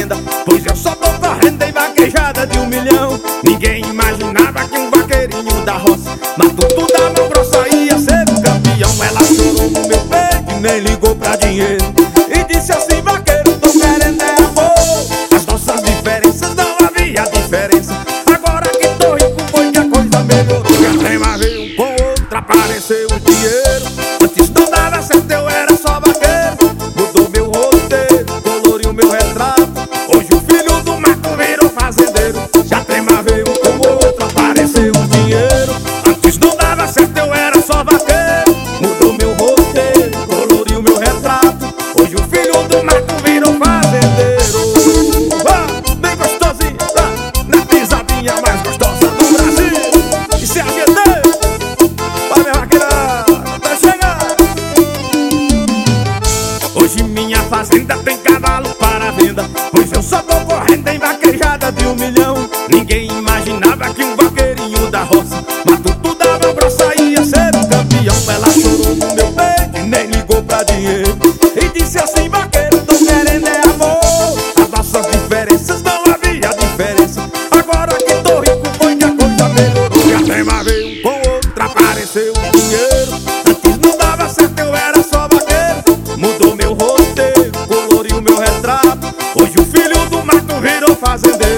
venda, pois eu só tô correndo em vaquejada de 1 milhão. Ninguém imaginava que um vaqueirinho da roça, matuto da mão grossa, ia ser o campeão. Ela chorou no meu peito e nem ligou pra dinheiro, e disse assim: vaqueiro, tô querendo é amor. As nossas diferenças não havia diferença, agora que tô rico foi que a coisa melhorou. Já tem mais ver um com outro, apareceu o dinheiro. Antes não dava certo, eu era só vaqueiro. Mudou meu roteiro, coloriu meu retrato. Hoje o filho do mato virou fazendeiro. Já tem mais ver um com outro, apareceu o dinheiro. Antes não dava certo, eu era só vaqueiro. Mudou meu roteiro, coloriu meu retrato. Hoje o filho do mato virou fazendeiro. Bem gostosinho, na pisadinha mais gostosa do Brasil. E se ajeitei, vai minha vaqueira, tá chegando. Hoje minha fazenda tem cavalo para venda, pois eu só tô correndo em vaquejada de 1 milhão. Ninguém imaginava que um vaqueirinho da roça, matuto da mão grossa, ia ser o campeão. Ela chorou no meu peito e nem ligou pra dinheiro, e disse assim: vaqueiro, tô querendo é amor. As nossas diferenças não havia diferença, agora que tô rico foi que a coisa melhorou. Já tem mais ver um com outro, apareceu o dinheiro. Antes não dava certo, eu era só vaqueiro. Mudou meu roteiro, coloriu meu retrato. Hoje o filho do mato virou fazendeiro.